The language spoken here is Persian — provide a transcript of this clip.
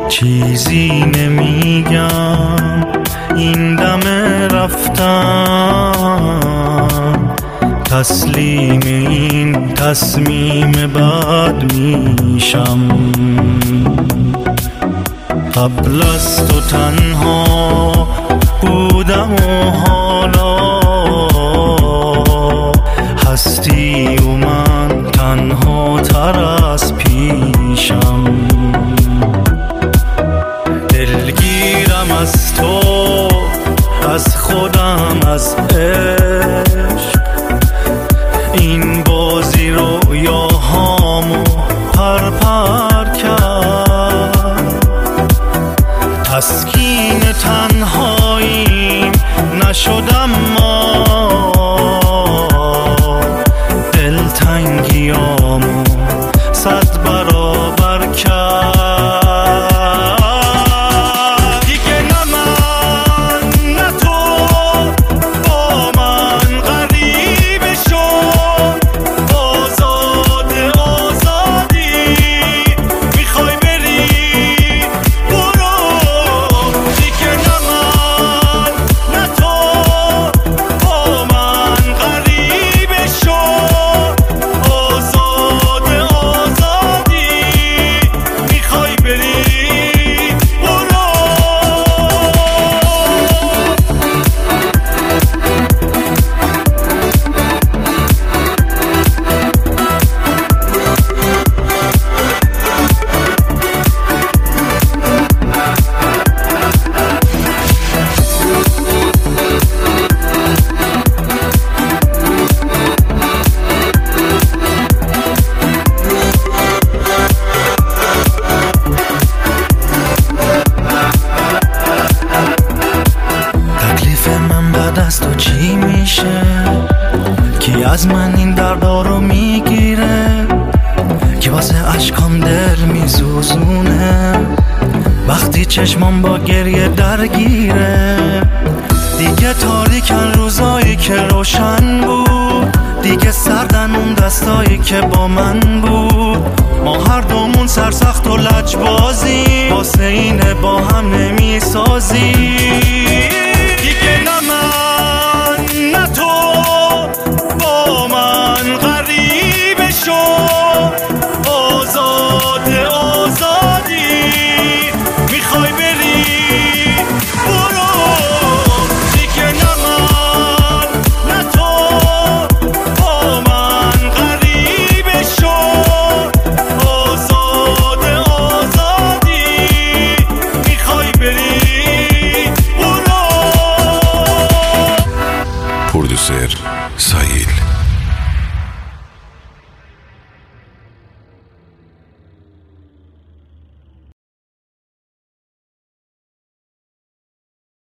چیزی نمیگم این دم رفتم، تسلیم این تصمیم بد میشم. قبل از تو تنها بودم و حالا هستی و من تنها تر از پیشم. دلگیرم از تو، از خودم، از عشق، این بازی رویاهامو پرپر کرد. تسکین تنهاییم نشدم ما، دلتنگیامو 100 برابر کرد. از تو چی میشه؟ کی از من این دردا رو میگیره؟ کی واسه عشقام دل میسوزونه وقتی چشمام با گریه درگیره؟ دیگه تاریکن روزایی که روشن بود، دیگه سردن اون دستایی که با من بود. ما هر دومون سرسخت و لجبازی، واسه اینه با هم نمیسازی.